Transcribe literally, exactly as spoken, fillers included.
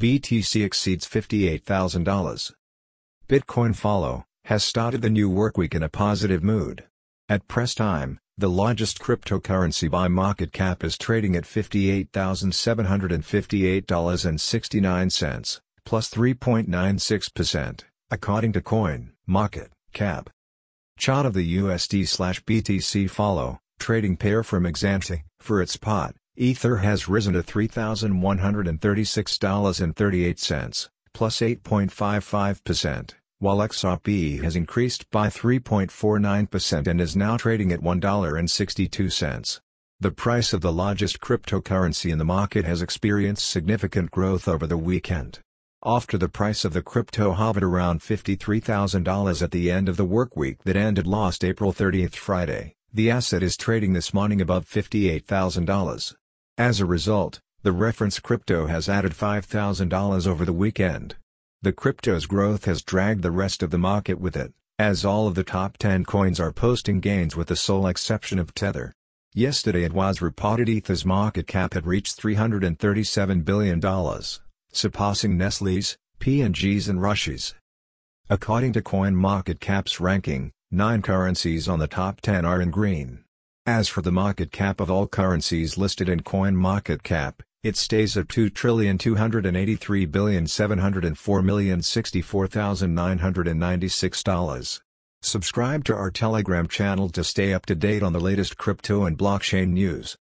B T C exceeds fifty-eight thousand dollars. Bitcoin Follow has started the new workweek in a positive mood. At press time, the largest cryptocurrency by market cap is trading at fifty-eight thousand seven hundred fifty-eight dollars and sixty-nine cents, plus three point nine six percent, according to CoinMarketCap. Chart of the U S D slash B T C Follow trading pair from Exante. For its part, Ether has risen to three thousand one hundred thirty-six dollars and thirty-eight cents, plus eight point five five percent, while X R P has increased by three point four nine percent and is now trading at one dollar and sixty-two cents. The price of the largest cryptocurrency in the market has experienced significant growth over the weekend. After the price of the crypto hovered around fifty-three thousand dollars at the end of the workweek that ended last April thirtieth Friday, the asset is trading this morning above fifty-eight thousand dollars. As a result, the reference crypto has added five thousand dollars over the weekend. The crypto's growth has dragged the rest of the market with it, as all of the top ten coins are posting gains with the sole exception of Tether. Yesterday it was reported Ether's market cap had reached three hundred thirty-seven billion dollars, surpassing Nestle's, P and G's and Rush's. According to CoinMarketCap's ranking, nine currencies on the top ten are in green. As for the market cap of all currencies listed in CoinMarketCap, it stays at two trillion two hundred eighty-three billion seven hundred four million sixty-four thousand nine hundred ninety-six dollars. Subscribe to our Telegram channel to stay up to date on the latest crypto and blockchain news.